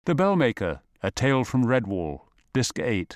The Bellmaker, A Tale from Redwall, Disc 8.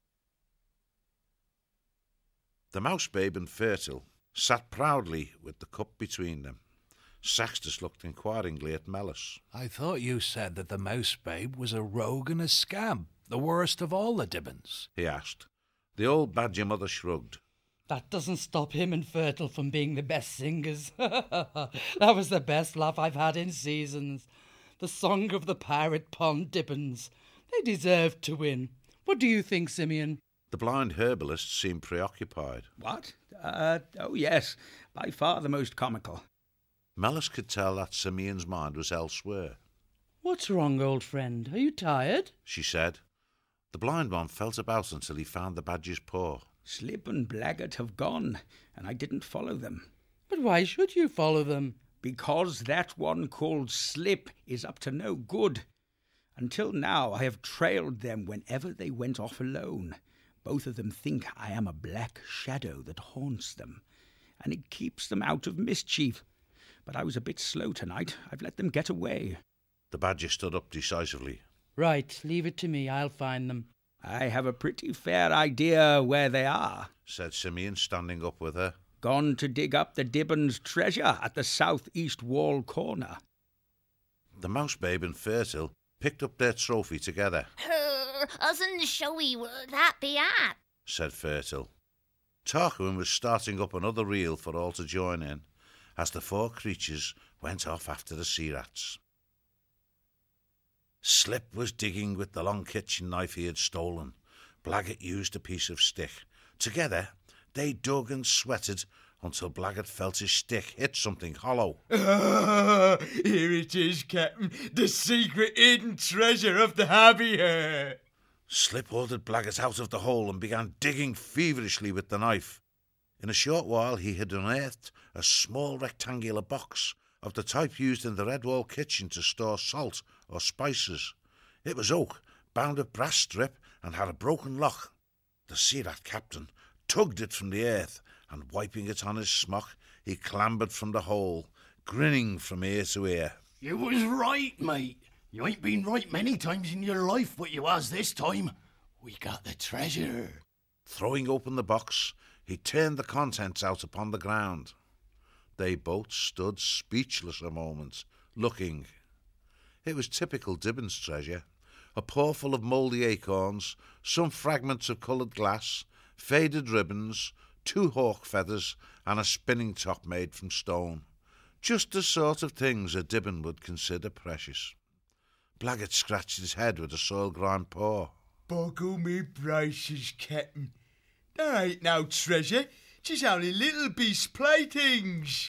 The Mouse Babe and Fertile sat proudly with the cup between them. Saxtus looked inquiringly at Mellis. I thought you said that the Mouse Babe was a rogue and a scab, the worst of all the Dibbons, he asked. The old badger mother shrugged. That doesn't stop him and Fertile from being the best singers. That was the best laugh I've had in seasons. The song of the Pirate Pond Dibbons. They deserved to win. What do you think, Simeon? The blind herbalist seemed preoccupied. What? Oh yes, by far the most comical. Mellis could tell that Simeon's mind was elsewhere. What's wrong, old friend? Are you tired? She said. The blind one felt about until he found the badger's paw. Slip and Blaggart have gone, and I didn't follow them. But why should you follow them? Because that one called Slip is up to no good. Until now I have trailed them whenever they went off alone. Both of them think I am a black shadow that haunts them, and it keeps them out of mischief. But I was a bit slow tonight. I've let them get away. The badger stood up decisively. Right, leave it to me. I'll find them. I have a pretty fair idea where they are, said Simeon, standing up with her. Gone to dig up the Dibbons' treasure at the south-east wall corner. The Mouse Babe and Fertile picked up their trophy together. Usn't showy will that be at? said Fertile. Tarquin was starting up another reel for all to join in, as the four creatures went off after the sea rats. Slip was digging with the long kitchen knife he had stolen. Blaggart used a piece of stick. Together, they dug and sweated until Blaggart felt his stick hit something hollow. Here it is, Captain, the secret hidden treasure of the Abbey. Slip ordered Blaggart out of the hole and began digging feverishly with the knife. In a short while he had unearthed a small rectangular box of the type used in the Redwall kitchen to store salt or spices. It was oak, bound with brass strip, and had a broken lock. The sea rat captain tugged it from the earth, and wiping it on his smock, he clambered from the hole, grinning from ear to ear. You was right, mate. You ain't been right many times in your life, but you was this time. We got the treasure. Throwing open the box, he turned the contents out upon the ground. They both stood speechless a moment, looking. It was typical Dibbons treasure, a paw full of mouldy acorns, some fragments of coloured glass, faded ribbons, 2 hawk feathers, and a spinning top made from stone. Just the sort of things a Dibbon would consider precious. Blaggart scratched his head with a soil-grimed paw. Boggle me braces, Captain. There ain't no treasure, just only little beast playthings.